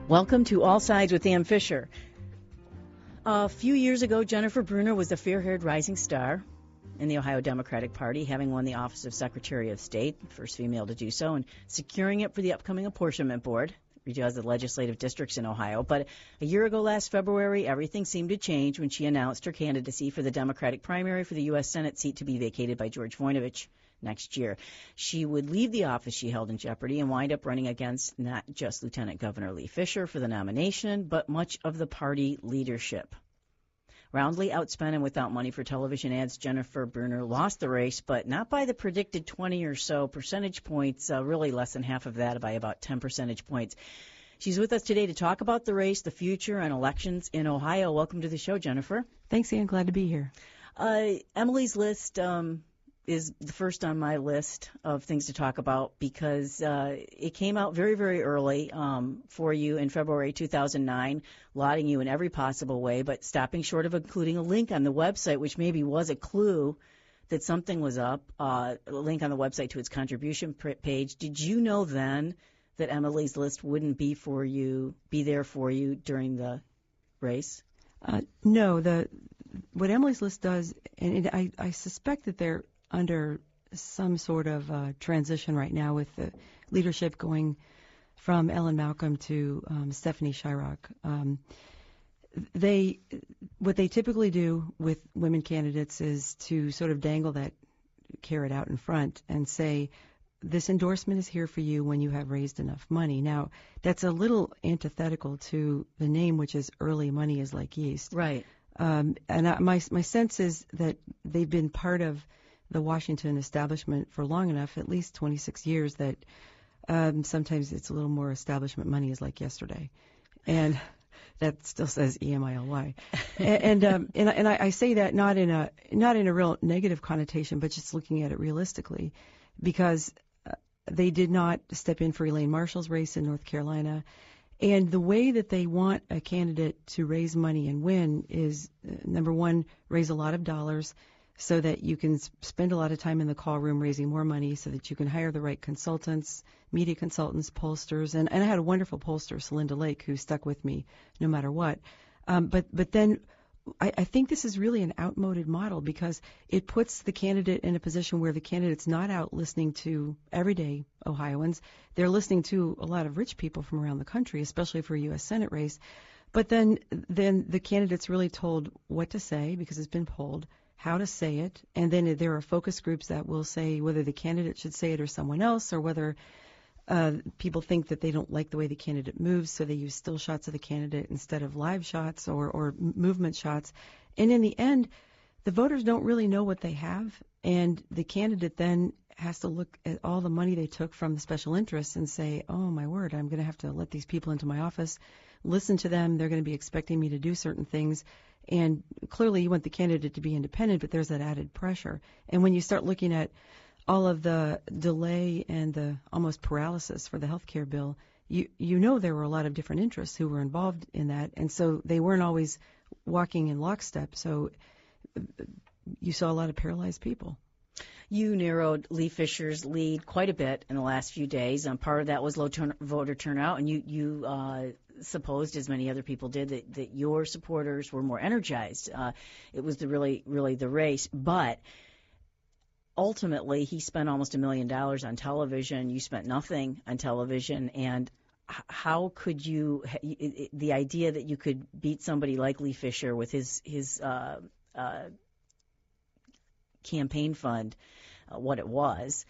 Welcome to All Sides with Ann Fisher. A few years ago, Jennifer Brunner was a fair-haired rising star in the Ohio Democratic Party, having won the office of Secretary of State, first female to do so, and securing it for the upcoming apportionment board, which does the legislative districts in Ohio. But a year ago, last February, everything seemed to change when she announced her candidacy for the Democratic primary for the U.S. Senate seat to be vacated by George Voinovich next year. She would leave the office she held in jeopardy and wind up running against not just Lieutenant Governor Lee Fisher for the nomination, but much of the party leadership. Roundly outspent and without money for television ads, Jennifer Brunner lost the race, but not by the predicted 20 or so percentage points, really less than half of that, by about 10 percentage points. She's with us today to talk about the race, the future, and elections in Ohio. Welcome to the show, Jennifer. Thanks, Ann. Glad to be here. Emily's list is the first on my list of things to talk about because it came out very, very early for you in February 2009, lauding you in every possible way, but stopping short of including a link on the website, which maybe was a clue that something was up, a link on the website to its contribution page. Did you know then that Emily's list wouldn't be there for you during the race? No. What Emily's list does, and I suspect that they're under some sort of transition right now with the leadership going from Ellen Malcolm to Stephanie Shyrock. What they typically do with women candidates is to sort of dangle that carrot out in front and say, this endorsement is here for you when you have raised enough money. Now, that's a little antithetical to the name, which is Early Money is Like Yeast. Right. My sense is that they've been part of the Washington establishment for long enough, at least 26 years, that sometimes it's a little more establishment money is like yesterday. And that still says EMILY. and I say that not in a real negative connotation, but just looking at it realistically, because they did not step in for Elaine Marshall's race in North Carolina. And the way that they want a candidate to raise money and win is, number one, raise a lot of dollars so that you can spend a lot of time in the call room raising more money so that you can hire the right consultants, media consultants, pollsters. And I had a wonderful pollster, Celinda Lake, who stuck with me no matter what. But then I think this is really an outmoded model because it puts the candidate in a position where the candidate's not out listening to everyday Ohioans. They're listening to a lot of rich people from around the country, especially for a U.S. Senate race. But then the candidate's really told what to say because it's been polled, how to say it, and then there are focus groups that will say whether the candidate should say it or someone else, or whether people think that they don't like the way the candidate moves, so they use still shots of the candidate instead of live shots or movement shots. And in the end, the voters don't really know what they have, and the candidate then has to look at all the money they took from the special interests and say, oh, my word, I'm going to have to let these people into my office, listen to them. They're going to be expecting me to do certain things. And clearly you want the candidate to be independent, but there's that added pressure. And when you start looking at all of the delay and the almost paralysis for the health care bill, you know there were a lot of different interests who were involved in that, and so they weren't always walking in lockstep. So you saw a lot of paralyzed people. You narrowed Lee Fisher's lead quite a bit in the last few days. Part of that was low voter turnout, and you supposed, as many other people did, that your supporters were more energized. It was really the race. But ultimately, he spent almost $1 million on television. You spent nothing on television. And how could you – the idea that you could beat somebody like Lee Fisher with his campaign fund, what it was,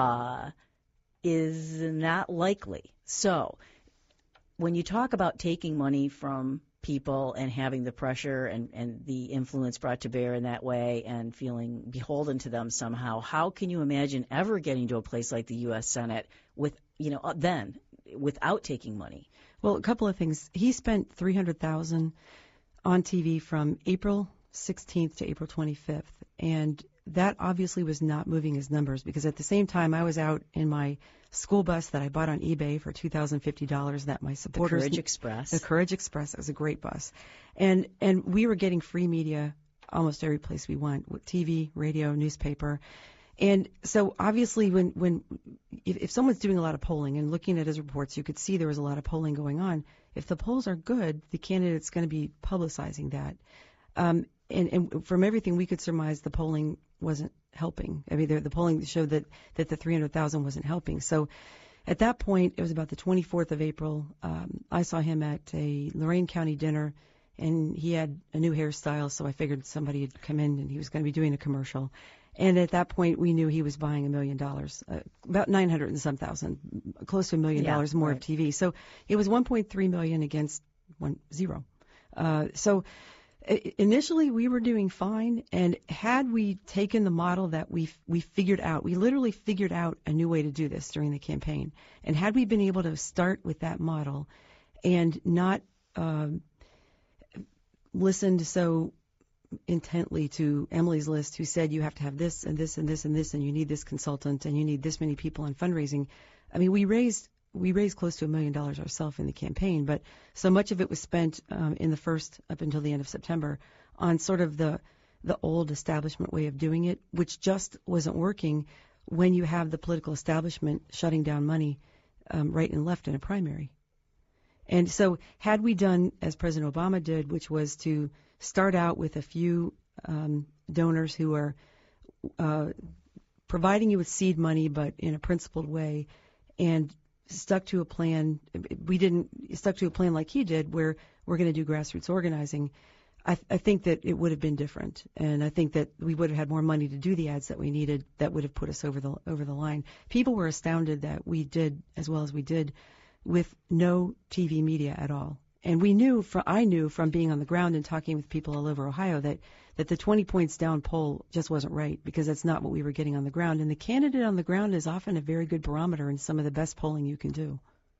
is not likely. So when you talk about taking money from people and having the pressure and the influence brought to bear in that way and feeling beholden to them somehow, how can you imagine ever getting to a place like the U.S. Senate then without taking money? Well, a couple of things. He spent $300,000 on TV from April 16th to April 25th, and that obviously was not moving his numbers because at the same time I was out in my school bus that I bought on eBay for $2,050 that my supporters... The Courage Express. The Courage Express. It was a great bus. And we were getting free media almost every place we went, with TV, radio, newspaper. And so obviously if someone's doing a lot of polling and looking at his reports, you could see there was a lot of polling going on. if the polls are good, the candidate's going to be publicizing that. And from everything we could surmise, the polling wasn't helping. I mean, the polling showed that the 300,000 wasn't helping. So at that point, it was about the 24th of April. I saw him at a Lorain County dinner, and he had a new hairstyle, so I figured somebody had come in and he was going to be doing a commercial. And at that point, we knew he was buying $1 million, about 900 and some thousand, close to $1 million more right. of TV. So it was 1.3 million against 0. So initially we were doing fine, and had we taken the model that we figured out, we literally figured out a new way to do this during the campaign, and had we been able to start with that model and not listened so intently to Emily's list, who said you have to have this and this and this and this, and you need this consultant, and you need this many people on fundraising. I mean, we raised close to $1 million ourselves in the campaign, but so much of it was spent in the first up until the end of September on sort of the old establishment way of doing it, which just wasn't working when you have the political establishment shutting down money right and left in a primary. And so had we done as President Obama did, which was to start out with a few donors who are providing you with seed money, but in a principled way, and stuck to a plan. We didn't stuck to a plan like he did, where we're going to do grassroots organizing. I think that it would have been different, and I think that we would have had more money to do the ads that we needed. That would have put us over the line. People were astounded that we did as well as we did with no TV media at all. And I knew from being on the ground and talking with people all over Ohio that the 20 points down poll just wasn't right, because that's not what we were getting on the ground. And the candidate on the ground is often a very good barometer in some of the best polling you can do.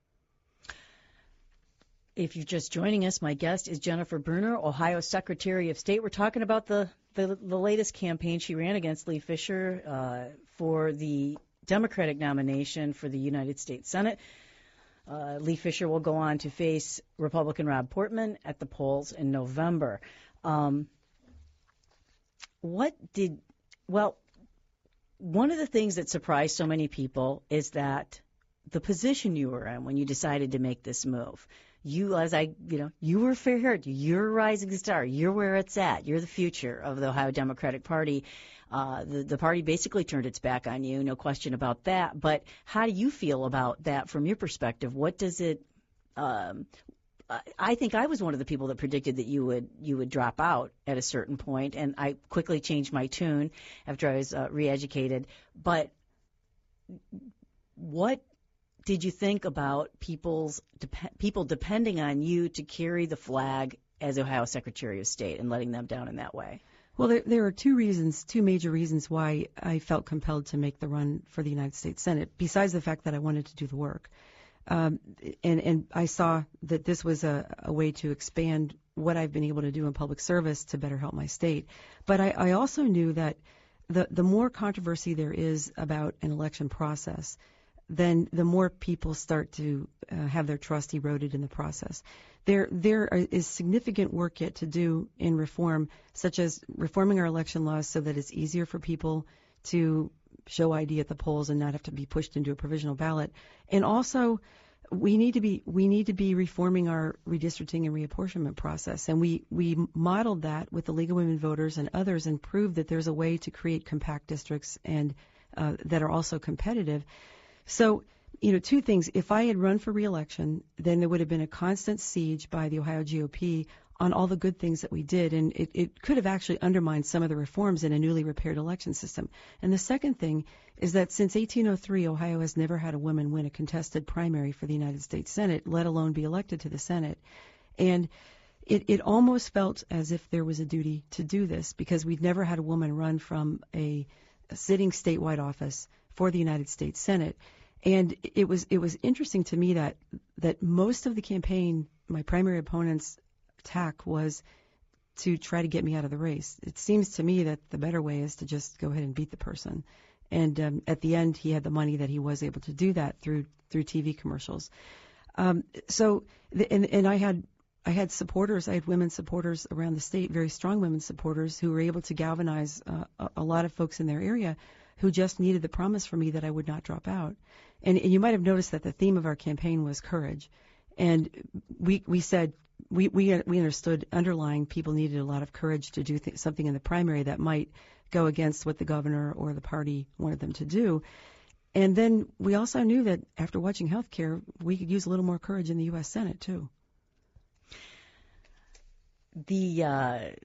If you're just joining us, my guest is Jennifer Brunner, Ohio Secretary of State. We're talking about the latest campaign she ran against Lee Fisher for the Democratic nomination for the United States Senate. Lee Fisher will go on to face Republican Rob Portman at the polls in November. One of the things that surprised so many people is that the position you were in when you decided to make this move. You were fair-haired. You're a rising star. You're where it's at. You're the future of the Ohio Democratic Party. The party basically turned its back on you, no question about that. But how do you feel about that from your perspective? What does it I think I was one of the people that predicted that you would drop out at a certain point, and I quickly changed my tune after I was re-educated. But what did you think about people depending on you to carry the flag as Ohio Secretary of State and letting them down in that way? Well, there are two major reasons why I felt compelled to make the run for the United States Senate, besides the fact that I wanted to do the work. And I saw that this was a way to expand what I've been able to do in public service to better help my state. But I also knew that the more controversy there is about an election process, then the more people start to have their trust eroded in the process. There is significant work yet to do in reform, such as reforming our election laws so that it's easier for people to show ID at the polls and not have to be pushed into a provisional ballot. And also, we need to be reforming our redistricting and reapportionment process. And we modeled that with the League of Women Voters and others, and proved that there's a way to create compact districts and that are also competitive. So, two things. If I had run for re-election, then there would have been a constant siege by the Ohio GOP on all the good things that we did, and it could have actually undermined some of the reforms in a newly repaired election system. And the second thing is that since 1803, Ohio has never had a woman win a contested primary for the United States Senate, let alone be elected to the Senate. And it almost felt as if there was a duty to do this, because we'd never had a woman run from a sitting statewide office for the United States Senate. And it was interesting to me that most of the campaign, my primary opponent's attack was to try to get me out of the race. It seems to me that the better way is to just go ahead and beat the person. And at the end, he had the money that he was able to do that through TV commercials. And I had supporters. I had women supporters around the state, very strong women supporters, who were able to galvanize a lot of folks in their area who just needed the promise from me that I would not drop out. And you might have noticed that the theme of our campaign was courage. And we said we understood underlying people needed a lot of courage to do something in the primary that might go against what the governor or the party wanted them to do. And then we also knew that after watching healthcare, we could use a little more courage in the U.S. Senate too. The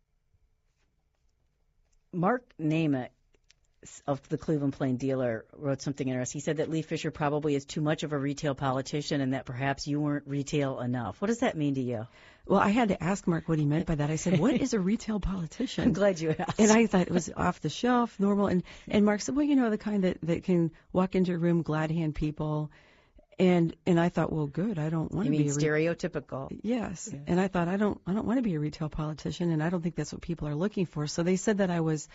Mark Namath of the Cleveland Plain Dealer wrote something interesting. He said that Lee Fisher probably is too much of a retail politician and that perhaps you weren't retail enough. What does that mean to you? Well, I had to ask Mark what he meant by that. I said, what is a retail politician? I'm glad you asked. And I thought it was off the shelf, normal. And Mark said, well, you know, the kind that can walk into a room, glad hand people. And I thought, well, good. I don't want to be stereotypical. Yes. Yeah. And I thought, I don't want to be a retail politician, and I don't think that's what people are looking for. So they said that I was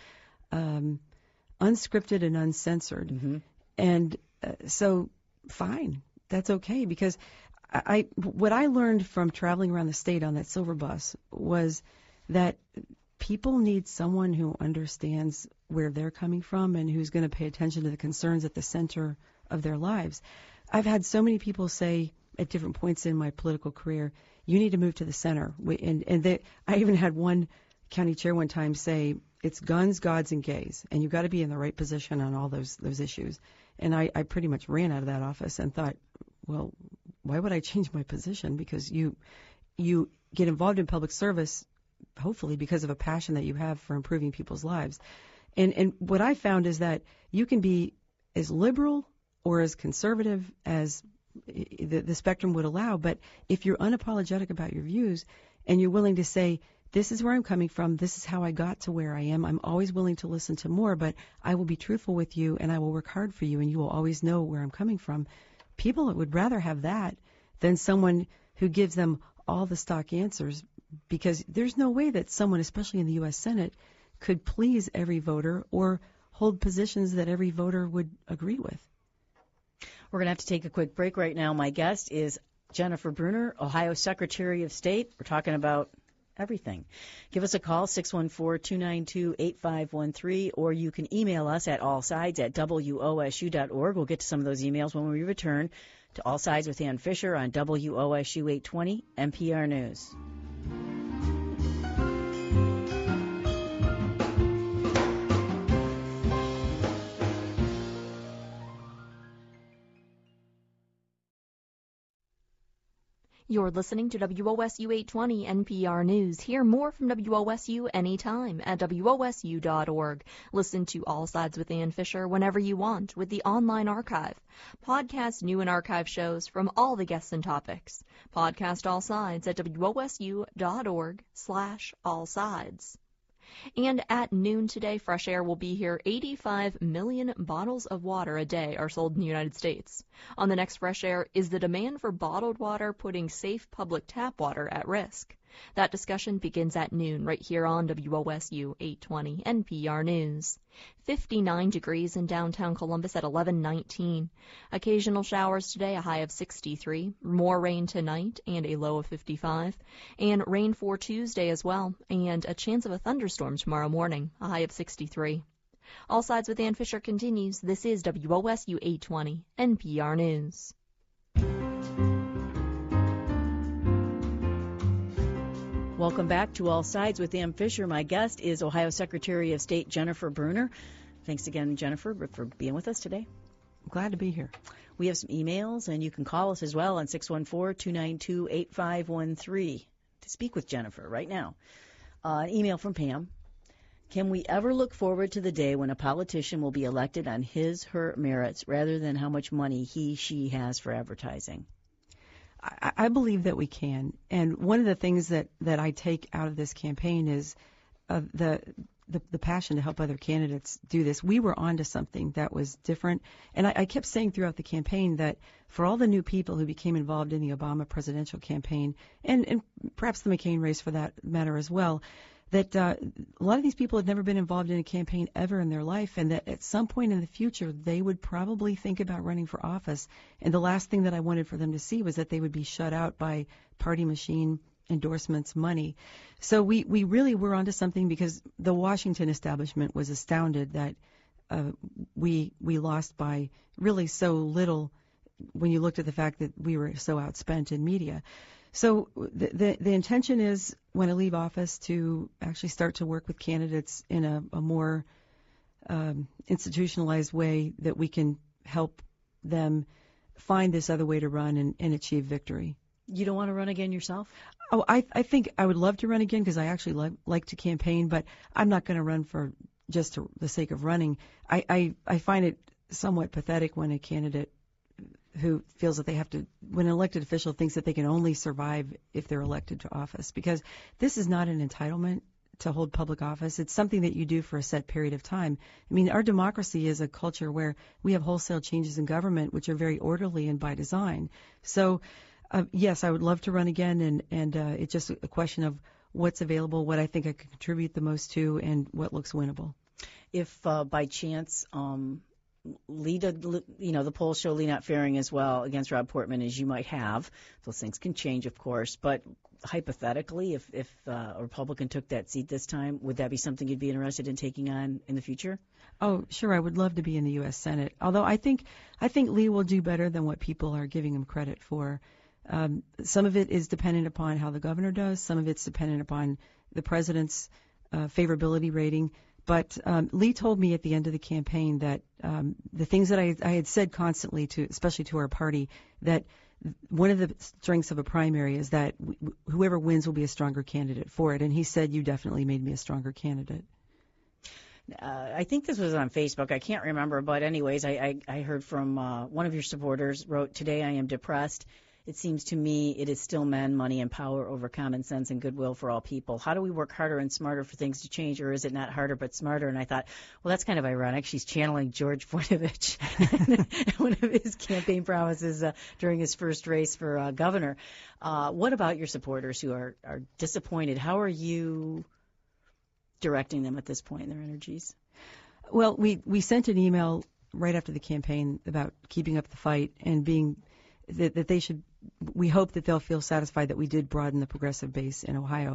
unscripted and uncensored. Mm-hmm. And so fine. That's okay, because what I learned from traveling around the state on that silver bus was that people need someone who understands where they're coming from and who's going to pay attention to the concerns at the center of their lives. I've had so many people say at different points in my political career, you need to move to the center. I even had one county chair one time say, it's guns, gods, and gays, and you've got to be in the right position on all those issues. And I pretty much ran out of that office and thought, well, why would I change my position? Because you get involved in public service, hopefully because of a passion that you have for improving people's lives. And what I found is that you can be as liberal or as conservative as the spectrum would allow, but if you're unapologetic about your views and you're willing to say, this is where I'm coming from, this is how I got to where I am, I'm always willing to listen to more, but I will be truthful with you and I will work hard for you and you will always know where I'm coming from. People would rather have that than someone who gives them all the stock answers, because there's no way that someone, especially in the U.S. Senate, could please every voter or hold positions that every voter would agree with. We're going to have to take a quick break right now. My guest is Jennifer Brunner, Ohio Secretary of State. We're talking about everything. Give us a call, 614-292-8513, or you can email us at allsides@wosu.org. We'll get to some of those emails when we return to All Sides with Ann Fisher on WOSU 820 NPR News. You're listening to WOSU 820 NPR News. Hear more from WOSU anytime at WOSU.org. Listen to All Sides with Ann Fisher whenever you want with the online archive. Podcast new and archive shows from all the guests and topics. Podcast All Sides at WOSU.org/allsides. And at noon today, Fresh Air will be here. 85 million bottles of water a day are sold in the United States. On the next Fresh Air, is the demand for bottled water putting safe public tap water at risk? That discussion begins at noon right here on WOSU 820 NPR News. 59 degrees in downtown Columbus at 11:19. Occasional showers today, a high of 63. More rain tonight and a low of 55. And rain for Tuesday as well, and a chance of a thunderstorm tomorrow morning, a high of 63. All Sides with Ann Fisher continues. This is WOSU 820 NPR News. Welcome back to All Sides with Ann Fisher. My guest is Ohio Secretary of State Jennifer Brunner. Thanks again, Jennifer, for being with us today. I'm glad to be here. We have some emails, and you can call us as well on 614-292-8513 to speak with Jennifer right now. An email from Pam. Can we ever look forward to the day when a politician will be elected on his/her merits rather than how much money he/she has for advertising? I believe that we can. And one of the things that I take out of this campaign is the passion to help other candidates do this. We were onto something that was different. And I kept saying throughout the campaign that for all the new people who became involved in the Obama presidential campaign, and perhaps the McCain race for that matter as well, that a lot of these people had never been involved in a campaign ever in their life, and that at some point in the future they would probably think about running for office. And the last thing that I wanted for them to see was that they would be shut out by party machine endorsements, money. So we really were onto something, because the Washington establishment was astounded that we lost by really so little when you looked at the fact that we were so outspent in media. So the intention is, when I leave office, to actually start to work with candidates in a more institutionalized way that we can help them find this other way to run and achieve victory. You don't want to run again yourself? Oh, I think I would love to run again, because I actually like to campaign, but I'm not going to run for just the sake of running. I find it somewhat pathetic when a candidate who feels that they have to, when an elected official thinks that they can only survive if they're elected to office, because this is not an entitlement to hold public office. It's something that you do for a set period of time. I mean, our democracy is a culture where we have wholesale changes in government, which are very orderly and by design. So, yes, I would love to run again, and it's just a question of what's available, what I think I could contribute the most to, and what looks winnable. If by chance the polls show Lee not faring as well against Rob Portman as you might have, those things can change, of course, but hypothetically, if a Republican took that seat this time, would that be something you'd be interested in taking on in the future? Oh, sure. I would love to be in the U.S. Senate, although I think Lee will do better than what people are giving him credit for. Some of it is dependent upon how the governor does. Some of it's dependent upon the president's favorability rating. But Lee told me at the end of the campaign that the things that I had said constantly, especially to our party, that one of the strengths of a primary is that whoever wins will be a stronger candidate for it. And he said, you definitely made me a stronger candidate. I think this was on Facebook. I can't remember. But anyways, I heard from one of your supporters wrote, "Today I am depressed. It seems to me it is still men, money, and power over common sense and goodwill for all people. How do we work harder and smarter for things to change, or is it not harder but smarter?" And I thought, well, that's kind of ironic. She's channeling George Voinovich, one of his campaign promises during his first race for governor. What about your supporters who are disappointed? How are you directing them at this point in their energies? Well, we sent an email right after the campaign about keeping up the fight and being that they should. We hope that they'll feel satisfied that we did broaden the progressive base in Ohio.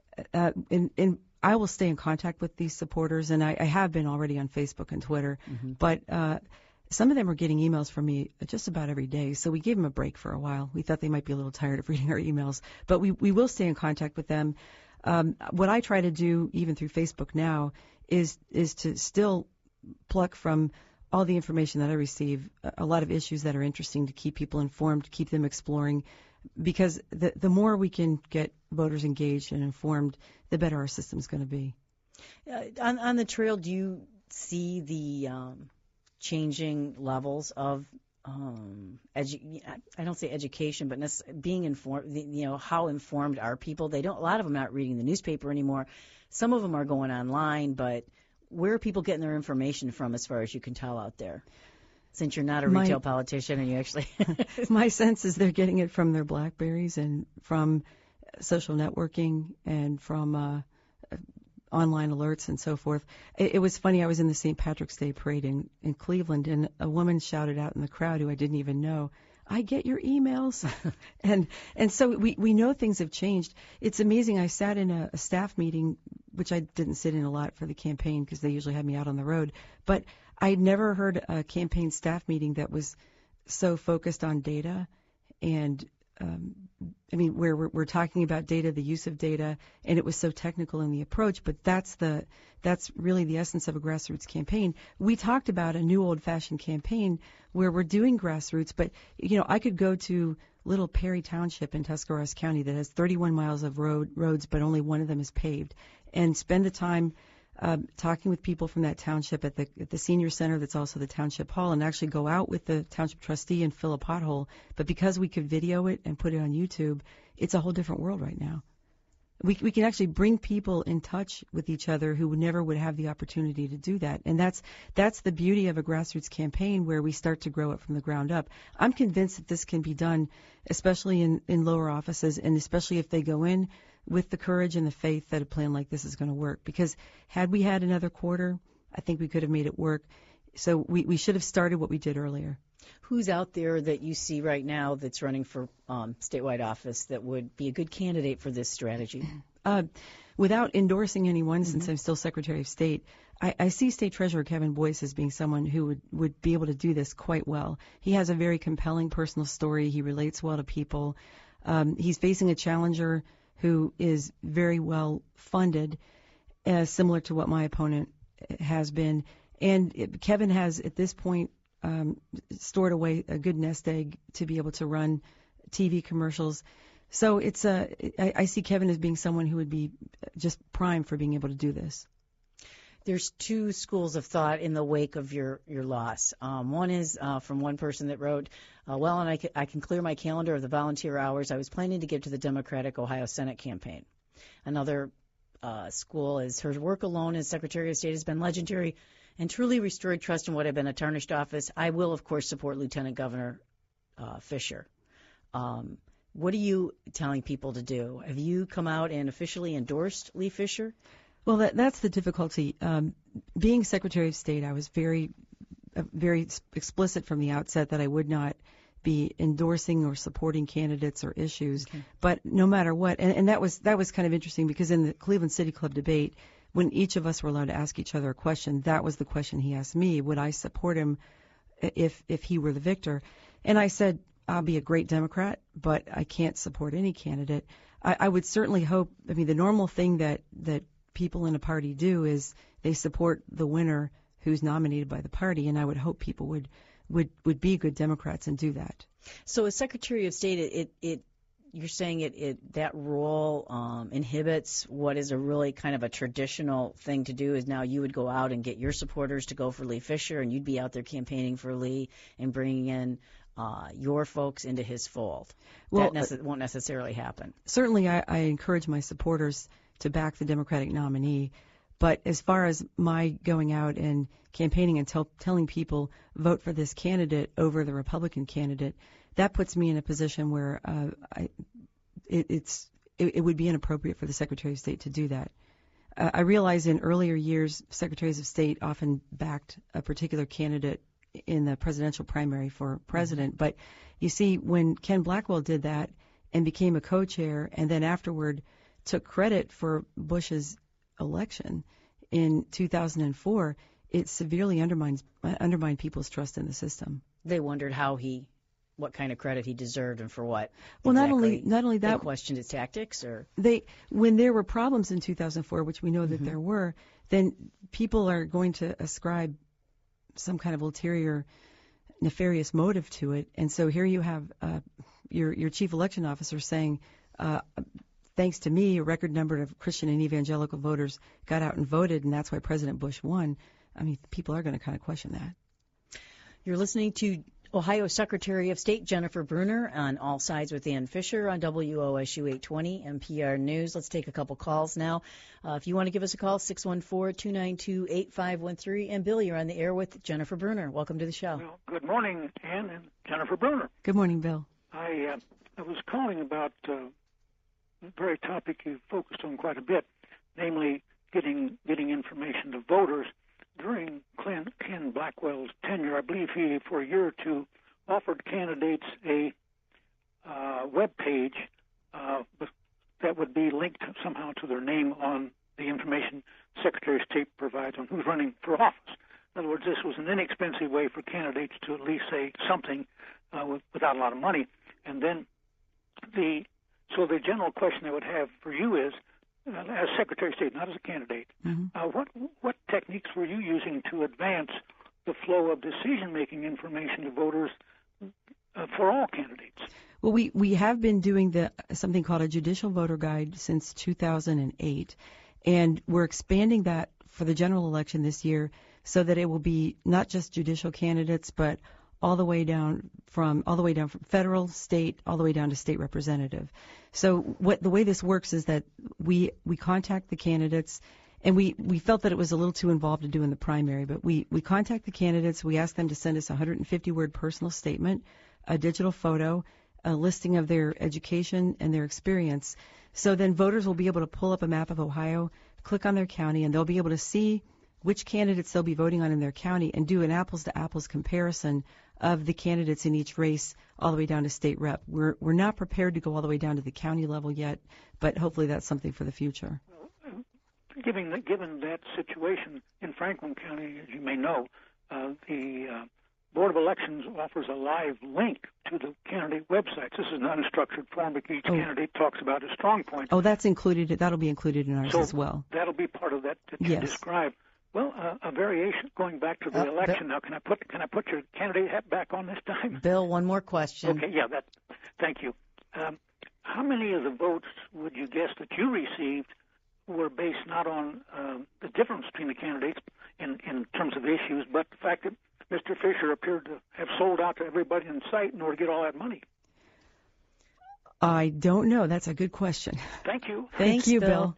And I will stay in contact with these supporters, and I have been already on Facebook and Twitter. Mm-hmm. But some of them are getting emails from me just about every day, so we gave them a break for a while. We thought they might be a little tired of reading our emails, but we will stay in contact with them. What I try to do, even through Facebook now, is to still pluck from all the information that I receive, a lot of issues that are interesting to keep people informed, to keep them exploring, because the more we can get voters engaged and informed, the better our system's going to be. On the trail, do you see the changing levels of I don't say education, but being informed? How informed are people? A lot of them are not reading the newspaper anymore. Some of them are going online, but where are people getting their information from, as far as you can tell out there? Since you're not a retail politician and you actually... My sense is they're getting it from their BlackBerries and from social networking and from online alerts and so forth. It was funny. I was in the St. Patrick's Day parade in Cleveland, and a woman shouted out in the crowd who I didn't even know, "I get your emails." and so we know things have changed. It's amazing. I sat in a staff meeting, which I didn't sit in a lot for the campaign because they usually had me out on the road, but I'd never heard a campaign staff meeting that was so focused on data and where we're talking about data, the use of data, and it was so technical in the approach, but that's really the essence of a grassroots campaign. We talked about a new old-fashioned campaign where we're doing grassroots, but, I could go to little Perry Township in Tuscarawas County that has 31 miles of roads, but only one of them is paved, and spend the time talking with people from that township at the senior center that's also the township hall, and actually go out with the township trustee and fill a pothole. But because we could video it and put it on YouTube, it's a whole different world right now. We can actually bring people in touch with each other who never would have the opportunity to do that. And that's the beauty of a grassroots campaign, where we start to grow it from the ground up. I'm convinced that this can be done, especially in lower offices, and especially if they go in with the courage and the faith that a plan like this is going to work. Because had we had another quarter, I think we could have made it work. So we should have started what we did earlier. Who's out there that you see right now that's running for statewide office that would be a good candidate for this strategy? Without endorsing anyone, since I'm still Secretary of State, I see State Treasurer Kevin Boyce as being someone who would be able to do this quite well. He has a very compelling personal story. He relates well to people. He's facing a challenger who is very well funded, similar to what my opponent has been. And Kevin has, at this point, stored away a good nest egg to be able to run TV commercials. So I see Kevin as being someone who would be just prime for being able to do this. There's two schools of thought in the wake of your loss. One is from one person that wrote, and I can clear my calendar of the volunteer hours I was planning to give to the Democratic Ohio Senate campaign. Another school is, her work alone as Secretary of State has been legendary and truly restored trust in what had been a tarnished office. I will, of course, support Lieutenant Governor Fisher. What are you telling people to do? Have you come out and officially endorsed Lee Fisher? Well, that's the difficulty. Being Secretary of State, I was very explicit from the outset that I would not be endorsing or supporting candidates or issues. Okay. But no matter what, and that was kind of interesting, because in the Cleveland City Club debate, when each of us were allowed to ask each other a question, that was the question he asked me: would I support him if he were the victor? And I said, I'll be a great Democrat, but I can't support any candidate. I would certainly hope. I mean, the normal thing that people in a party do is they support the winner who's nominated by the party, and I would hope people would be good Democrats and do that. So as Secretary of State, you're saying that role inhibits what is a really kind of a traditional thing to do. Is now you would go out and get your supporters to go for Lee Fisher, and you'd be out there campaigning for Lee and bringing in your folks into his fold. Well, that won't necessarily happen. Certainly, I encourage my supporters to back the Democratic nominee. But as far as my going out and campaigning and telling people vote for this candidate over the Republican candidate, that puts me in a position where it would be inappropriate for the Secretary of State to do that. I realize in earlier years, Secretaries of State often backed a particular candidate in the presidential primary for president. But you see, when Ken Blackwell did that and became a co-chair, and then afterward took credit for Bush's election in 2004, it severely undermined people's trust in the system. They wondered what kind of credit he deserved and for what. Well, exactly. not only that, they questioned his tactics, or when there were problems in 2004, which we know that there were, then people are going to ascribe some kind of ulterior, nefarious motive to it. And so here you have your chief election officer saying, thanks to me, a record number of Christian and evangelical voters got out and voted, and that's why President Bush won. I mean, people are going to kind of question that. You're listening to Ohio Secretary of State Jennifer Brunner on All Sides with Ann Fisher on WOSU 820 NPR News. Let's take a couple calls now. If you want to give us a call, 614-292-8513. And Bill, you're on the air with Jennifer Brunner. Welcome to the show. Well, good morning, Ann and Jennifer Brunner. Good morning, Bill. I was calling about a very topic you focused on quite a bit, namely getting information to voters. During Ken Blackwell's tenure, I believe he, for a year or two, offered candidates a web page that would be linked somehow to their name on the information Secretary of State provides on who's running for office. In other words, this was an inexpensive way for candidates to at least say something without a lot of money. And then the general question I would have for you is, as Secretary of State, not as a candidate, what techniques were you using to advance the flow of decision-making information to voters for all candidates? Well, we have been doing something called a judicial voter guide since 2008, and we're expanding that for the general election this year so that it will be not just judicial candidates, but all the way down from federal, state, all the way down to state representative. So the way this works is that we contact the candidates, and we felt that it was a little too involved to do in the primary, but we contact the candidates, we ask them to send us a 150-word personal statement, a digital photo, a listing of their education and their experience. So then voters will be able to pull up a map of Ohio, click on their county, and they'll be able to see which candidates they'll be voting on in their county and do an apples-to-apples comparison of the candidates in each race all the way down to state rep. We're not prepared to go all the way down to the county level yet, but hopefully that's something for the future. Given that situation in Franklin County, as you may know, the Board of Elections offers a live link to the candidate websites. This is an unstructured form because each candidate talks about his strong points. Oh, that's included. That'll be included in ours as well. That'll be part of that you described. Well, a variation going back to the election. Now, can I put your candidate hat back on this time? Bill, one more question. Okay, yeah, thank you. How many of the votes would you guess that you received were based not on the difference between the candidates in terms of issues, but the fact that Mr. Fisher appeared to have sold out to everybody in sight in order to get all that money? I don't know. That's a good question. Thank you. Thank you, Bill.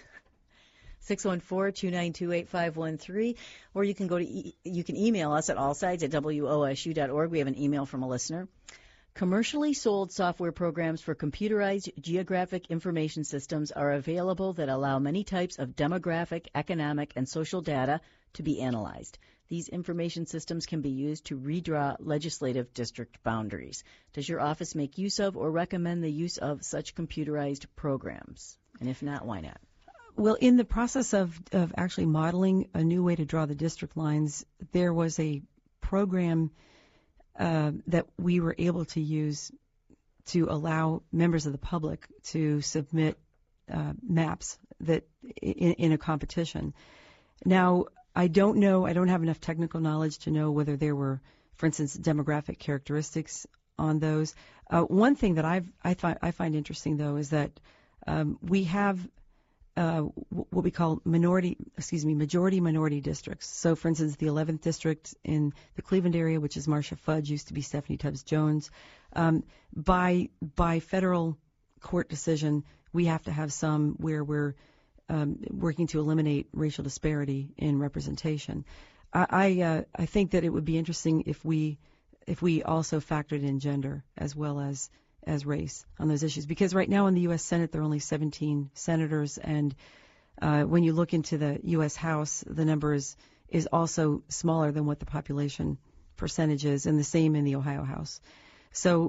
614-292-8513, or you can you can email us at allsides@wosu.org. We have an email from a listener. Commercially sold software programs for computerized geographic information systems are available that allow many types of demographic, economic, and social data to be analyzed. These information systems can be used to redraw legislative district boundaries. Does your office make use of or recommend the use of such computerized programs? And if not, why not? Well, in the process of actually modeling a new way to draw the district lines, there was a program that we were able to use to allow members of the public to submit maps that in a competition. Now, I don't know. I don't have enough technical knowledge to know whether there were, for instance, demographic characteristics on those. One thing that I find interesting, though, is that we have what we call majority-minority districts. So, for instance, the 11th district in the Cleveland area, which is Marcia Fudge, used to be Stephanie Tubbs Jones. By federal court decision, we have to have some where we're working to eliminate racial disparity in representation. I think that it would be interesting if we also factored in gender as well as race on those issues, because right now in the U.S. Senate there are only 17 senators, and when you look into the U.S. House, the number is also smaller than what the population percentage is, and the same in the Ohio House. So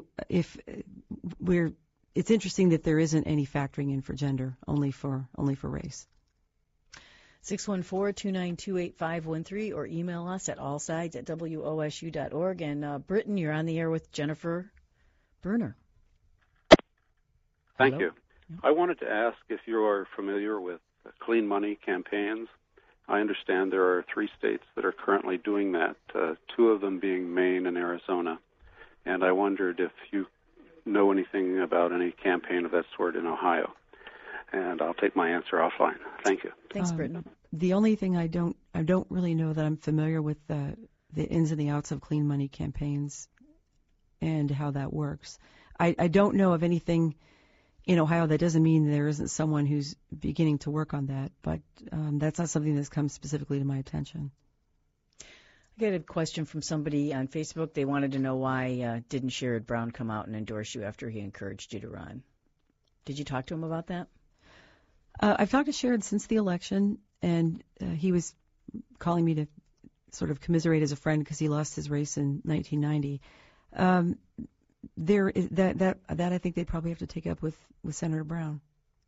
it's interesting that there isn't any factoring in for gender, only for race. 614-292-8513, or email us at allsides@wosu.org. And Britton, you're on the air with Jennifer Bruner. Thank Hello? you. I wanted to ask if you are familiar with clean money campaigns. I understand there are 3 states that are currently doing that, 2 of them being Maine and Arizona. And I wondered if you know anything about any campaign of that sort in Ohio. And I'll take my answer offline. Thank you. Thanks, Britton. The only thing I don't really know that I'm familiar with the ins and the outs of clean money campaigns and how that works. I don't know of anything in Ohio. That doesn't mean there isn't someone who's beginning to work on that, but that's not something that's come specifically to my attention. I got a question from somebody on Facebook. They wanted to know why didn't Sherrod Brown come out and endorse you after he encouraged you to run. Did you talk to him about that? I've talked to Sherrod since the election, and he was calling me to sort of commiserate as a friend because he lost his race in 1990. There is that I think they'd probably have to take up with Senator Brown.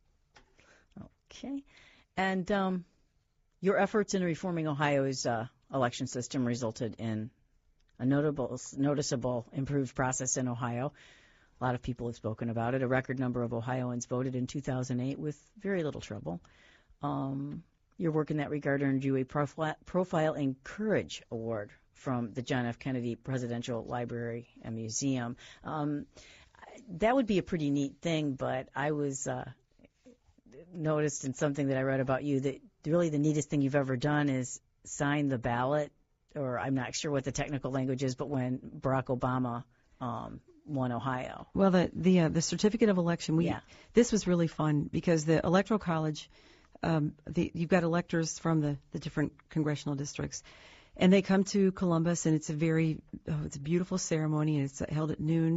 Okay. And your efforts in reforming Ohio's election system resulted in a noticeable improved process in Ohio. A lot of people have spoken about it. A record number of Ohioans voted in 2008 with very little trouble. Your work in that regard earned you a Profile and Courage Award from the John F. Kennedy Presidential Library and Museum. That would be a pretty neat thing, but I was noticed in something that I read about you that really the neatest thing you've ever done is sign the ballot, or I'm not sure what the technical language is, but when Barack Obama won Ohio. Well, the certificate of election, this was really fun because the Electoral College, you've got electors from the different congressional districts, and they come to Columbus, and it's a beautiful ceremony, and it's held at noon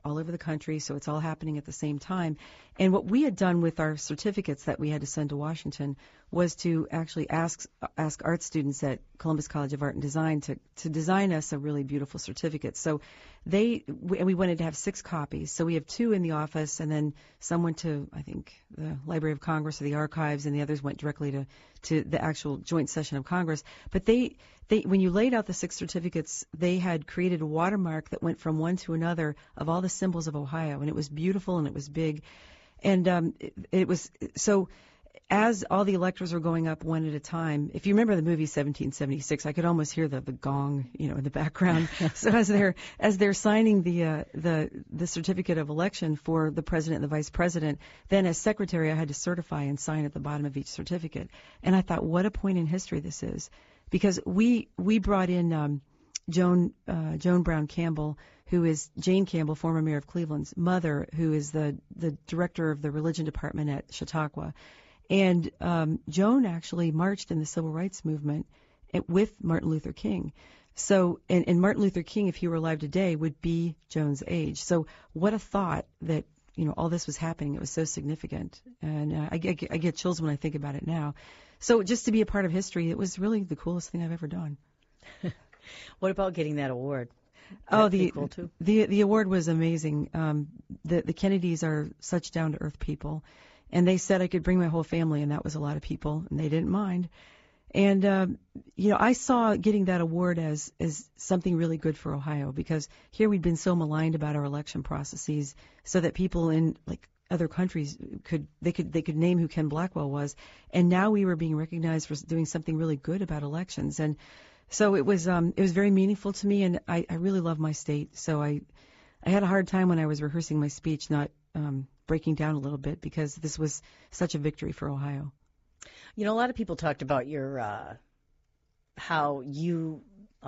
all over the country, so it's all happening at the same time. And what we had done with our certificates that we had to send to Washington was to actually ask art students at Columbus College of Art and Design to design us a really beautiful certificate. So we wanted to have 6 copies. So we have 2 in the office, and then some went to, I think, the Library of Congress or the archives, and the others went directly to the actual joint session of Congress. But they when you laid out the 6 certificates, they had created a watermark that went from one to another of all the symbols of Ohio, and it was beautiful and it was big. And it was so. As all the electors were going up one at a time, if you remember the movie 1776, I could almost hear the gong, in the background. So as they're signing the certificate of election for the president and the vice president, then as secretary I had to certify and sign at the bottom of each certificate. And I thought, what a point in history this is, because we brought in Joan Brown Campbell, who is Jane Campbell, former mayor of Cleveland's mother, who is the director of the religion department at Chautauqua. And Joan actually marched in the civil rights movement with Martin Luther King. So, and Martin Luther King, if he were alive today, would be Joan's age. So what a thought that, all this was happening. It was so significant. And I get chills when I think about it now. So just to be a part of history, it was really the coolest thing I've ever done. What about getting that award? Cool too? The award was amazing. The Kennedys are such down-to-earth people. And they said I could bring my whole family, and that was a lot of people, and they didn't mind. And, I saw getting that award as something really good for Ohio, because here we'd been so maligned about our election processes, so that people in other countries could name who Ken Blackwell was, and now we were being recognized for doing something really good about elections. And so it was very meaningful to me, and I really love my state. So I had a hard time when I was rehearsing my speech, not breaking down a little bit, because this was such a victory for Ohio. A lot of people talked about your how you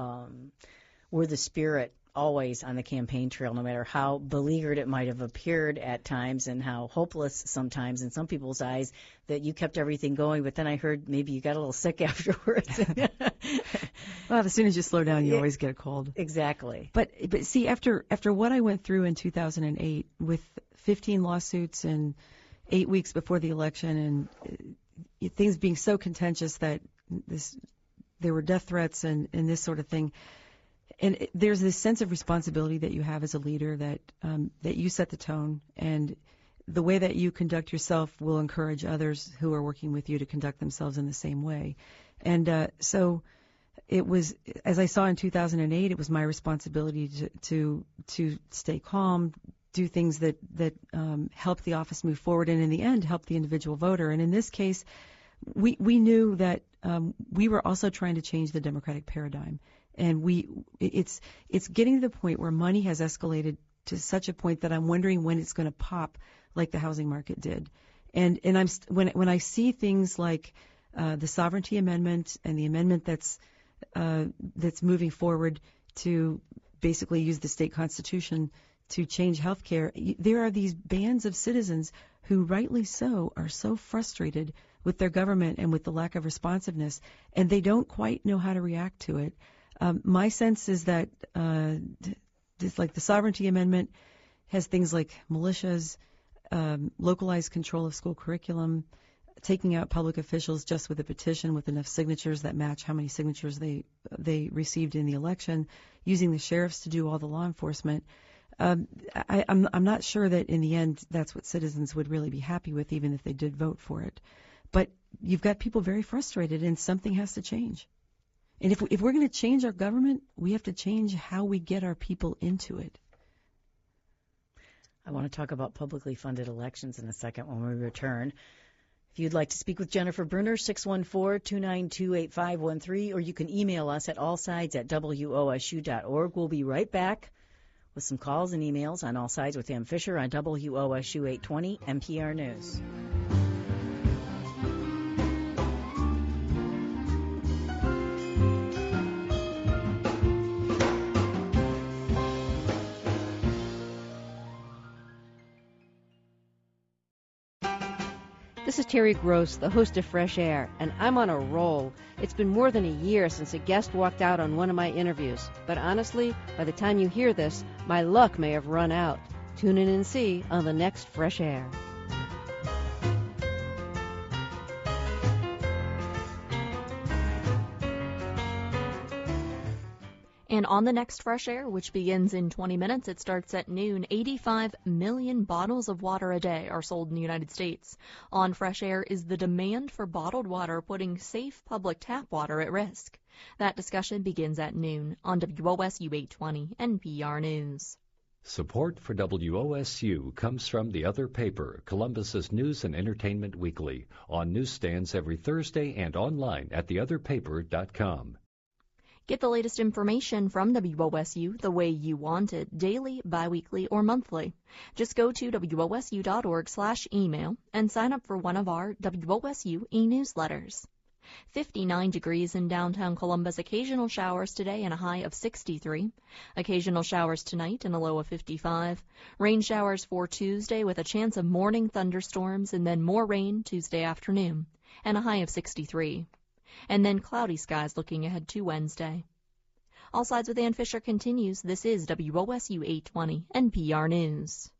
were the spirit always on the campaign trail, no matter how beleaguered it might have appeared at times and how hopeless sometimes in some people's eyes, that you kept everything going. But then I heard maybe you got a little sick afterwards. Well, as soon as you slow down, you always get a cold. Exactly. But see, after what I went through in 2008 with 15 lawsuits and 8 weeks before the election, and things being so contentious that there were death threats and this sort of thing, and there's this sense of responsibility that you have as a leader, that you set the tone, and the way that you conduct yourself will encourage others who are working with you to conduct themselves in the same way. And so it was, as I saw in 2008, it was my responsibility to stay calm, do things that help the office move forward, and in the end help the individual voter. And in this case, we knew that we were also trying to change the Democratic paradigm, and it's getting to the point where money has escalated to such a point that I'm wondering when it's going to pop, like the housing market did. And when I see things like the sovereignty amendment and the amendment that's moving forward to basically use the state constitution to change health care, there are these bands of citizens who, rightly so, are so frustrated with their government and with the lack of responsiveness, and they don't quite know how to react to it. My sense is that just like the sovereignty amendment has things like militias, localized control of school curriculum, taking out public officials just with a petition with enough signatures that match how many signatures they received in the election, using the sheriffs to do all the law enforcement. I'm not sure that in the end that's what citizens would really be happy with, even if they did vote for it. But you've got people very frustrated, and something has to change. And if we're going to change our government, we have to change how we get our people into it. I want to talk about publicly funded elections in a second when we return. If you'd like to speak with Jennifer Bruner, 614-292-8513, or you can email us at allsides@wosu.org. We'll be right back with some calls and emails on All Sides with Ann Fisher on WOSU 820 NPR News. This is Terry Gross, the host of Fresh Air, and I'm on a roll. It's been more than a year since a guest walked out on one of my interviews, but honestly, by the time you hear this, my luck may have run out. Tune in and see on the next Fresh Air. And on the next Fresh Air, which begins in 20 minutes, it starts at noon, 85 million bottles of water a day are sold in the United States. On Fresh Air, is the demand for bottled water putting safe public tap water at risk? That discussion begins at noon on WOSU 820 NPR News. Support for WOSU comes from The Other Paper, Columbus's news and entertainment weekly, on newsstands every Thursday and online at theotherpaper.com. Get the latest information from WOSU the way you want it, daily, biweekly, or monthly. Just go to WOSU.org/email and sign up for one of our WOSU e-newsletters. 59 degrees in downtown Columbus, occasional showers today and a high of 63. Occasional showers tonight and a low of 55. Rain showers for Tuesday with a chance of morning thunderstorms and then more rain Tuesday afternoon and a high of 63. And then cloudy skies looking ahead to Wednesday. All Sides with Ann Fisher continues. This is WOSU 820 NPR News.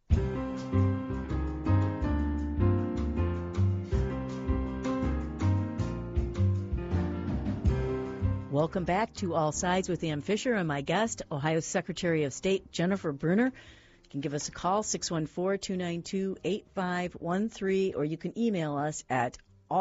Welcome back to All Sides with Ann Fisher and my guest, Ohio Secretary of State Jennifer Brunner. You can give us a call, 614-292-8513, or you can email us at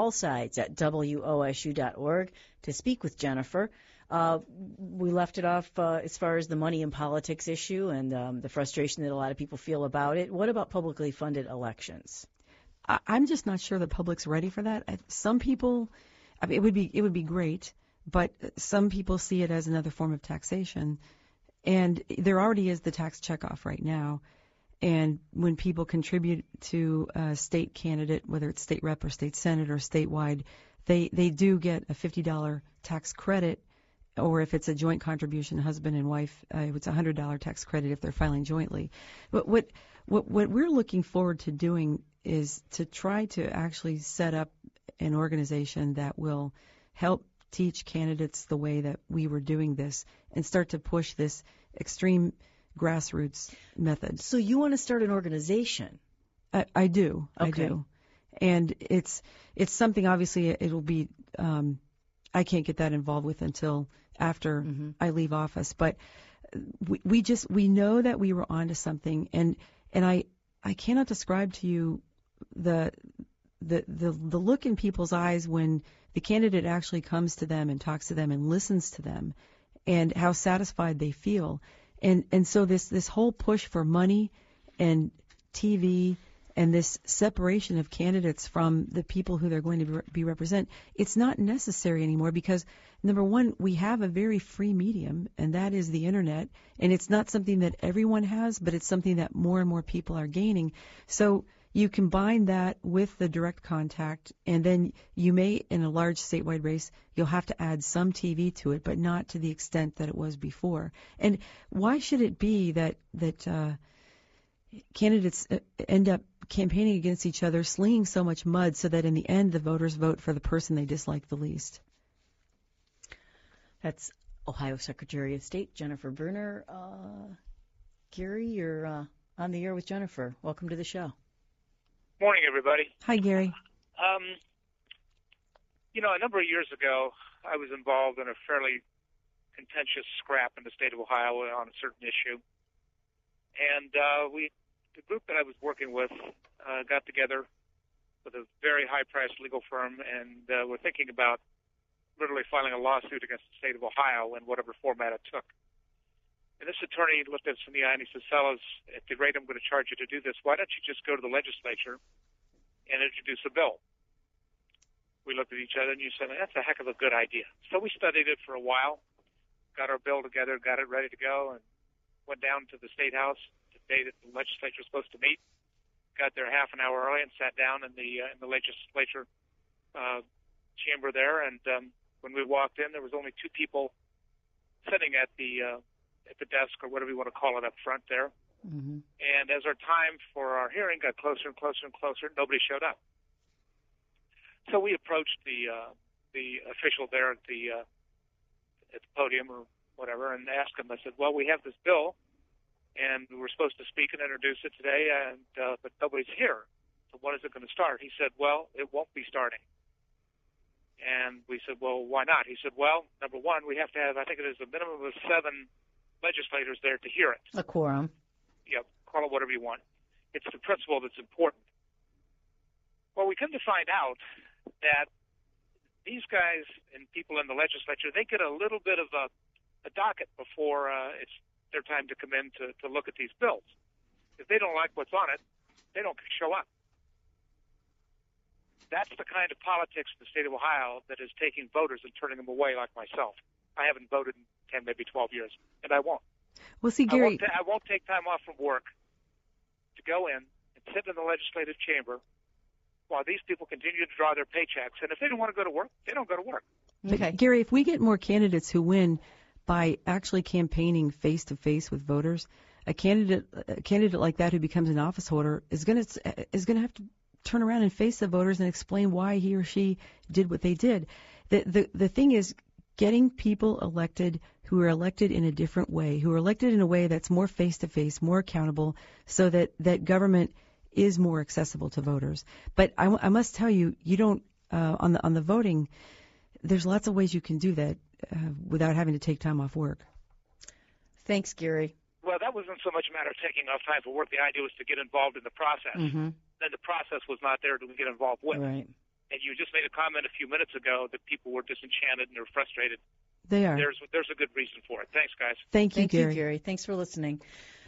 allsides@wosu.org to speak with Jennifer. We left it off as far as the money and politics issue and the frustration that a lot of people feel about it. What about publicly funded elections? I'm just not sure the public's ready for that. Some people, I mean, it would be great, but some people see it as another form of taxation. And there already is the tax checkoff right now. And when people contribute to a state candidate, whether it's state rep or state senate or statewide, they do get a $50 tax credit, or if it's a joint contribution, husband and wife, it's a $100 tax credit if they're filing jointly. But what we're looking forward to doing is to try to actually set up an organization that will help teach candidates the way that we were doing this and start to push this extreme grassroots method. So you want to start an organization? I do. Okay. I do. And it's something, obviously, it'll be, I can't get that involved with until after I leave office. But we know that we were onto something. And I cannot describe to you the look in people's eyes when the candidate actually comes to them and talks to them and listens to them, and how satisfied they feel. And so this whole push for money and TV and this separation of candidates from the people who they're going to be represent, it's not necessary anymore because, number one, we have a very free medium, and that is the Internet. And it's not something that everyone has, but it's something that more and more people are gaining. So you combine that with the direct contact, and then you may, in a large statewide race, you'll have to add some TV to it, but not to the extent that it was before. And why should it be that candidates end up campaigning against each other, slinging so much mud, so that in the end the voters vote for the person they dislike the least? That's Ohio Secretary of State Jennifer Brunner. Gary, you're on the air with Jennifer. Welcome to the show. Morning, everybody. Hi, Gary. A number of years ago, I was involved in a fairly contentious scrap in the state of Ohio on a certain issue. And the group that I was working with got together with a very high-priced legal firm, and we're thinking about literally filing a lawsuit against the state of Ohio in whatever format it took. And this attorney looked at us in the eye and he says, fellas, at the rate I'm going to charge you to do this, why don't you just go to the legislature and introduce a bill? We looked at each other and you said, that's a heck of a good idea. So we studied it for a while, got our bill together, got it ready to go, and went down to the State House the day that the legislature was supposed to meet, got there half an hour early and sat down in the legislature chamber there. And when we walked in, there was only two people sitting at the desk, or whatever you want to call it, up front there. Mm-hmm. And as our time for our hearing got closer and closer and closer, nobody showed up. So we approached the official there at the podium or whatever and asked him. I said, well, we have this bill and we were supposed to speak and introduce it today, but nobody's here. So when is it going to start? He said, well, it won't be starting. And we said, well, why not? He said, well, number one, we have to have, I think it is a minimum of 7 legislators there to hear it. A quorum. Yeah, call it whatever you want. It's the principle that's important. Well, we come to find out that these guys and people in the legislature, they get a little bit of a docket before it's their time to come in to look at these bills. If they don't like what's on it, they don't show up. That's the kind of politics in the state of Ohio that is taking voters and turning them away, like myself. I haven't voted in 10, maybe 12 years, and I won't. Well, see, Gary, I won't take time off from work to go in and sit in the legislative chamber while these people continue to draw their paychecks. And if they don't want to go to work, they don't go to work. Okay. Gary, if we get more candidates who win by actually campaigning face-to-face with voters, a candidate like that who becomes an office holder is going to have to turn around and face the voters and explain why he or she did what they did. The thing is, getting people elected who are elected in a different way, who are elected in a way that's more face-to-face, more accountable, so that government is more accessible to voters. But I must tell you, you don't on the voting. There's lots of ways you can do that without having to take time off work. Thanks, Gary. Well, that wasn't so much a matter of taking off time for work. The idea was to get involved in the process. Mm-hmm. Then the process was not there to get involved with. Right. And you just made a comment a few minutes ago that people were disenchanted and they're frustrated. They are. There's a good reason for it. Thanks, guys. Thank you, Gary. Thank you, Gary. Thanks for listening.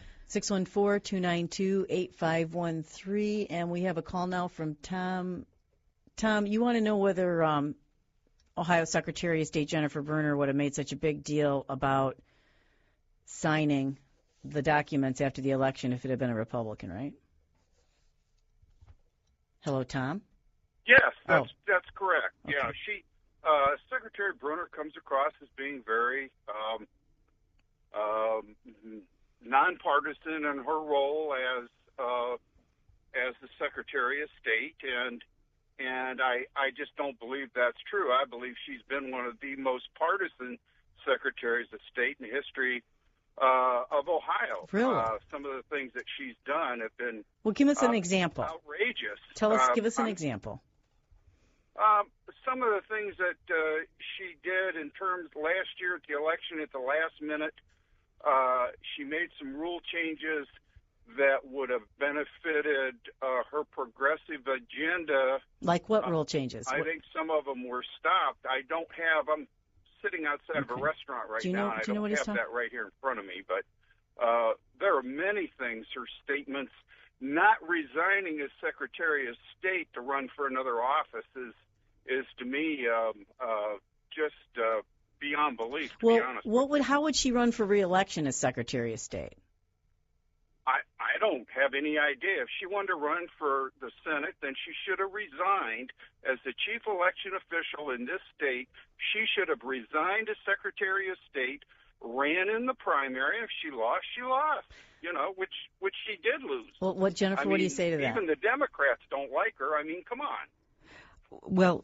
614-292-8513. And we have a call now from Tom. Tom, you want to know whether Ohio Secretary of State Jennifer Brunner would have made such a big deal about signing the documents after the election if it had been a Republican, right? Hello, Tom? Yes, that's correct. Okay. Yeah, Secretary Brunner comes across as being very nonpartisan in her role as the Secretary of State, and I just don't believe that's true. I believe she's been one of the most partisan Secretaries of State in the history of Ohio. Really? Some of the things that she's done have been give us an example. Outrageous. Give us an example. Some of the things that she did in terms last year at the election at the last minute, she made some rule changes that would have benefited her progressive agenda. Like what rule changes? I think some of them were stopped. I'm sitting outside of a restaurant right now. I don't have that right here in front of me, but there are many things. Her statements, not resigning as Secretary of State to run for another office is to me just beyond belief. To be honest, how would she run for re-election as Secretary of State? I don't have any idea. If she wanted to run for the Senate, then she should have resigned as the chief election official in this state. She should have resigned as Secretary of State, ran in the primary. If she lost, she lost. Which she did lose. Well, Jennifer, what do you say to that? Even the Democrats don't like her. I mean, come on. Well,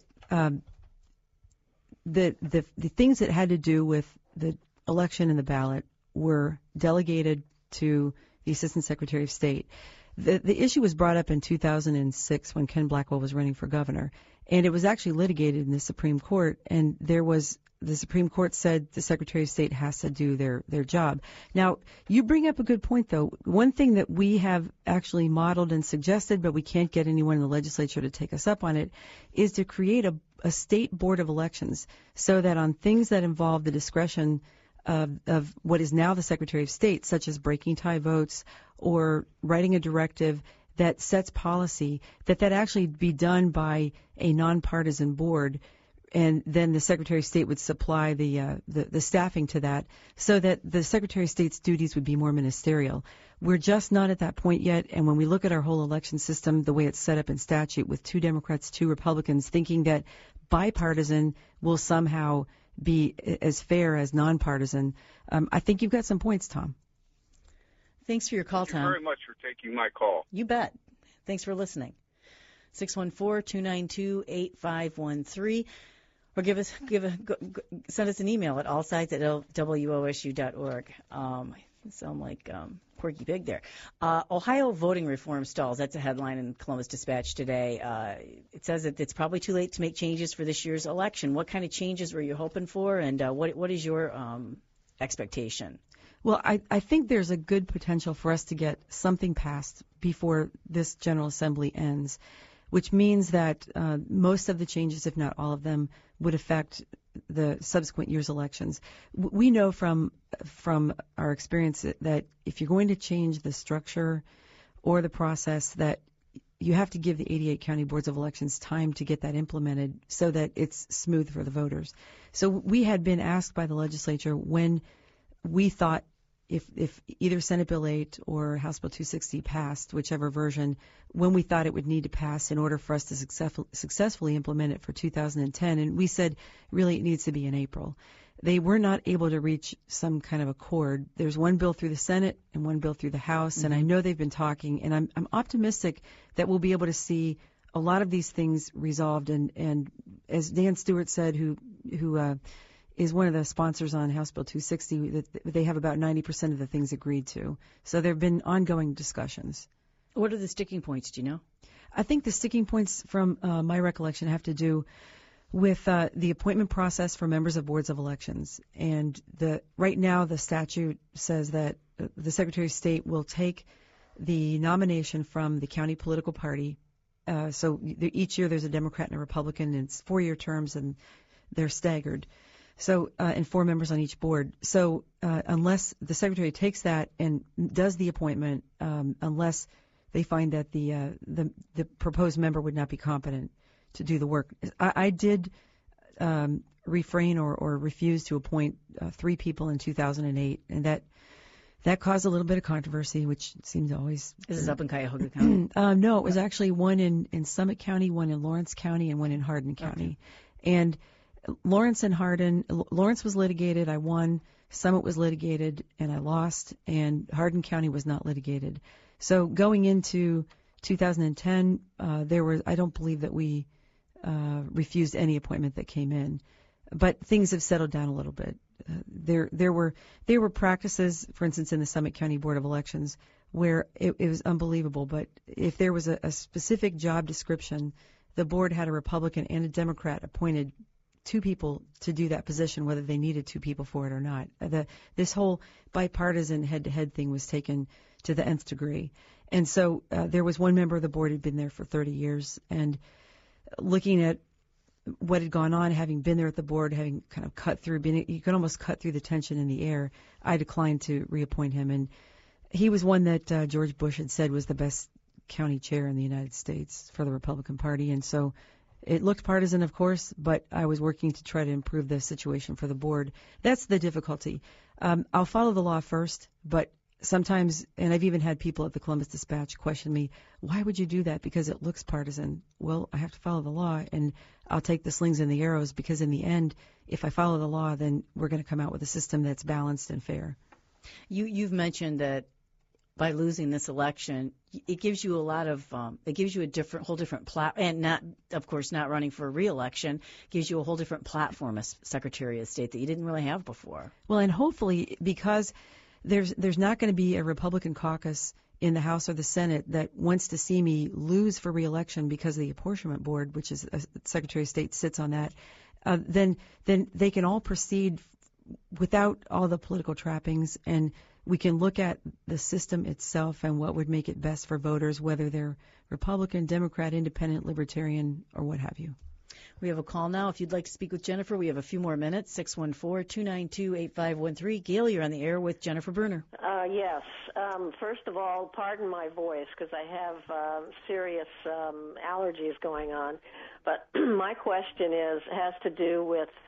the things that had to do with the election and the ballot were delegated to the Assistant Secretary of State. The issue was brought up in 2006 when Ken Blackwell was running for governor, and it was actually litigated in the Supreme Court, and the Supreme Court said the Secretary of State has to do their job. Now, you bring up a good point, though. One thing that we have actually modeled and suggested, but we can't get anyone in the legislature to take us up on it, is to create a state board of elections so that on things that involve the discretion of what is now the Secretary of State, such as breaking tie votes or writing a directive that sets policy, that actually be done by a nonpartisan board, and then the Secretary of State would supply the staffing to that, so that the Secretary of State's duties would be more ministerial. We're just not at that point yet, and when we look at our whole election system, the way it's set up in statute with 2 Democrats, 2 Republicans, thinking that bipartisan will somehow be as fair as nonpartisan, I think you've got some points, Tom. Thanks for your call, Tom. Thank you very much for taking my call. You bet. Thanks for listening. 614-292-8513. Or send us an email at allsides@wosu.org. sound like Porky Pig there. Ohio voting reform stalls. That's a headline in Columbus Dispatch today. It says that it's probably too late to make changes for this year's election. What kind of changes were you hoping for, and what is your expectation? Well, I think there's a good potential for us to get something passed before this General Assembly ends, which means that most of the changes, if not all of them, would affect the subsequent year's elections. We know from our experience that if you're going to change the structure or the process, that you have to give the 88 county boards of elections time to get that implemented so that it's smooth for the voters. So we had been asked by the legislature when we thought if either Senate Bill 8 or House Bill 260 passed, whichever version, when we thought it would need to pass in order for us to successfully implement it for 2010. And we said, really, it needs to be in April. They were not able to reach some kind of accord. There's one bill through the Senate and one bill through the House, and I know they've been talking, and I'm optimistic that we'll be able to see a lot of these things resolved. And as Dan Stewart said, who is one of the sponsors on House Bill 260, that they have about 90% of the things agreed to. So there have been ongoing discussions. What are the sticking points, do you know? I think the sticking points from my recollection have to do with the appointment process for members of boards of elections. And right now the statute says that the Secretary of State will take the nomination from the county political party. So each year there's a Democrat and a Republican, and it's 4-year terms, and they're staggered. So, and 4 members on each board. So, unless the Secretary takes that and does the appointment, unless they find that the proposed member would not be competent to do the work. I did refrain or refuse to appoint 3 people in 2008, and that caused a little bit of controversy, which seems always. Is this up in Cuyahoga County? No, it was actually one in Summit County, one in Lawrence County, and one in Hardin County. Okay. And Lawrence and Hardin, Lawrence was litigated, I won. Summit was litigated, and I lost. And Hardin County was not litigated. So going into 2010, I don't believe that we refused any appointment that came in. But things have settled down a little bit. There were practices, for instance, in the Summit County Board of Elections, where it was unbelievable. But if there was a specific job description, the board had a Republican and a Democrat appointed 2 people to do that position, whether they needed 2 people for it or not. This whole bipartisan head-to-head thing was taken to the nth degree. And so there was one member of the board who'd been there for 30 years, and looking at what had gone on, having been there at the board, having kind of cut through, you could almost cut through the tension in the air, I declined to reappoint him. And he was one that George Bush had said was the best county chair in the United States for the Republican Party. And so it looked partisan, of course, but I was working to try to improve the situation for the board. That's the difficulty. I'll follow the law first, but sometimes, and I've even had people at the Columbus Dispatch question me, why would you do that? Because it looks partisan. Well, I have to follow the law, and I'll take the slings and the arrows, because in the end, if I follow the law, then we're going to come out with a system that's balanced and fair. You've mentioned that by losing this election, it gives you a whole different platform, and not running for re-election, gives you a whole different platform as Secretary of State that you didn't really have before. Well, and hopefully, because there's not going to be a Republican caucus in the House or the Senate that wants to see me lose for re-election because of the apportionment board, which is Secretary of State sits on that, then they can all proceed without all the political trappings, and we can look at the system itself and what would make it best for voters, whether they're Republican, Democrat, Independent, Libertarian, or what have you. We have a call now. If you'd like to speak with Jennifer, we have a few more minutes. 614-292-8513. Gail, you're on the air with Jennifer Bruner. Yes. First of all, pardon my voice because I have serious allergies going on. But my question has to do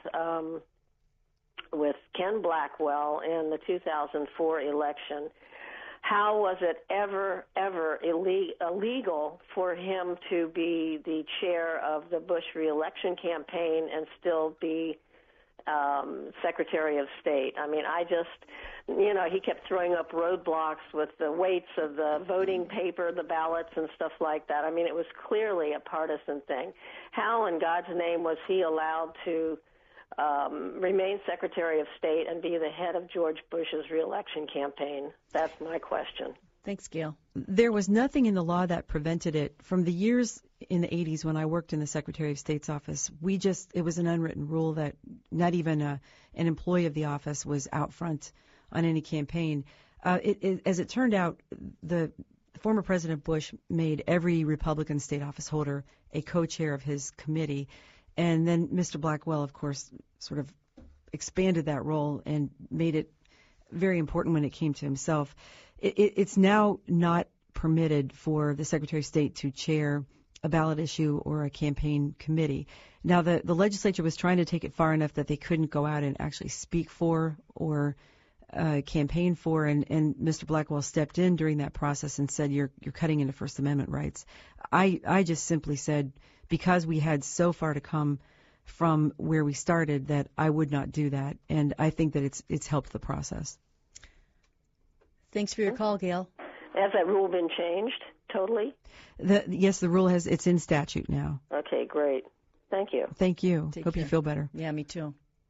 with Ken Blackwell in the 2004 election. How was it ever illegal for him to be the chair of the Bush re-election campaign and still be Secretary of State? I mean, he kept throwing up roadblocks with the weights of the voting paper, the ballots, and stuff like that. I mean, it was clearly a partisan thing. How in God's name was he allowed to remain Secretary of State and be the head of George Bush's reelection campaign? That's my question. Thanks, Gail. There was nothing in the law that prevented it. From the years in the 80s when I worked in the Secretary of State's office, it was an unwritten rule that not even an employee of the office was out front on any campaign. As it turned out, the former President Bush made every Republican state office holder a co-chair of his committee. And then Mr. Blackwell, of course, sort of expanded that role and made it very important when it came to himself. It's now not permitted for the Secretary of State to chair a ballot issue or a campaign committee. Now, the legislature was trying to take it far enough that they couldn't go out and actually speak for or campaign for, and Mr. Blackwell stepped in during that process and said, you're cutting into First Amendment rights. I just simply said, because we had so far to come from where we started, that I would not do that, and I think that it's helped the process. Thanks for your call, Gail. Has that rule been changed totally? Yes, the rule it's in statute now. Okay, great. Thank you. Thank you. Take Hope care. you feel better. Yeah, me too.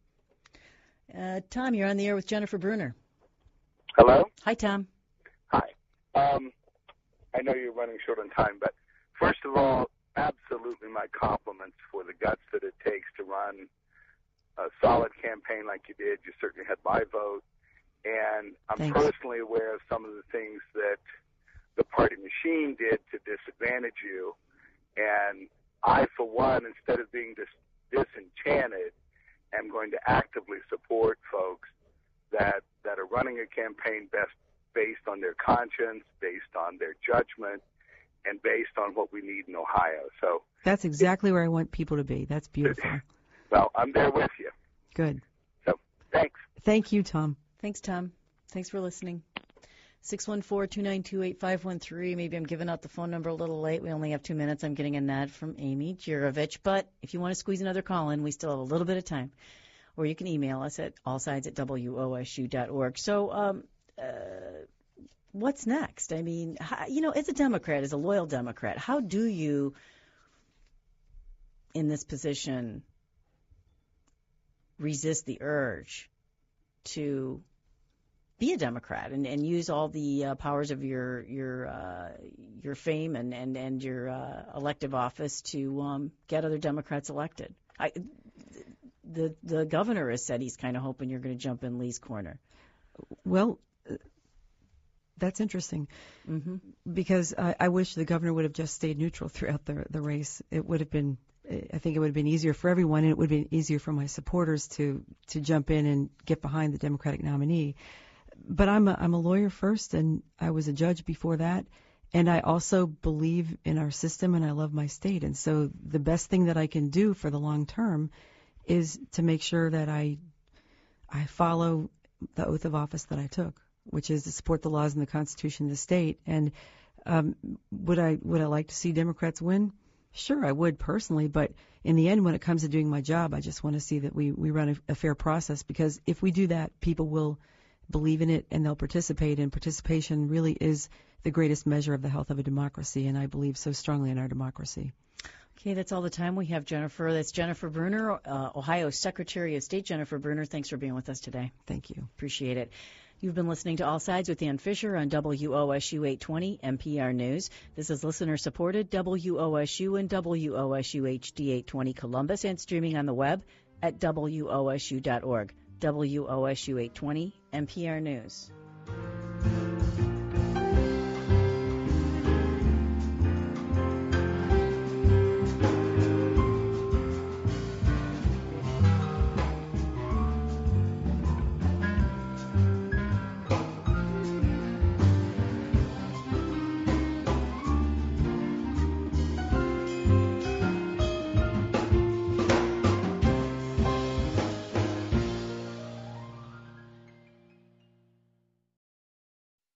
Tom, you're on the air with Jennifer Bruner. Hello? Hi, Tom. Hi. I know you're running short on time, but first of all, absolutely my compliments for the guts that it takes to run a solid campaign like you did. You certainly had my vote. And I'm Thanks. personally aware of some of the things that the party machine did to disadvantage you. And I, for one, instead of being disenchanted, am going to actively support folks that are running a campaign based on their conscience, based on their judgment, and based on what we need in Ohio. So that's exactly where I want people to be. That's beautiful. Well, I'm there with you. Good. So thanks. Thank you, Tom. Thanks, Tom. Thanks for listening. 614-292-8513. Maybe I'm giving out the phone number a little late. We only have 2 minutes. I'm getting a nod from Amy Jirovich. But if you want to squeeze another call in, we still have a little bit of time. Or you can email us at allsides@wosu.org. So what's next? I mean, as a Democrat, as a loyal Democrat, how do you, in this position, resist the urge to be a Democrat and use all the powers of your fame and your elective office to get other Democrats elected? The governor has said he's kind of hoping you're going to jump in Lee's corner. Well, that's interesting, because I wish the governor would have just stayed neutral throughout the race. It would have been, I think it would have been easier for everyone, and it would have been easier for my supporters to jump in and get behind the Democratic nominee. But I'm a lawyer first, and I was a judge before that, and I also believe in our system, and I love my state. And so the best thing that I can do for the long term is to make sure that I follow the oath of office that I took, which is to support the laws and the Constitution of the state. And would I like to see Democrats win? Sure, I would personally, but in the end, when it comes to doing my job, I just want to see that we run a fair process, because if we do that, people will believe in it and they'll participate, and participation really is the greatest measure of the health of a democracy, and I believe so strongly in our democracy. Okay, that's all the time we have, Jennifer. That's Jennifer Bruner, Ohio Secretary of State. Jennifer Bruner, thanks for being with us today. Thank you. Appreciate it. You've been listening to All Sides with Ann Fisher on WOSU 820 NPR News. This is listener-supported WOSU and WOSU HD 820 Columbus, and streaming on the web at WOSU.org. WOSU 820 NPR News.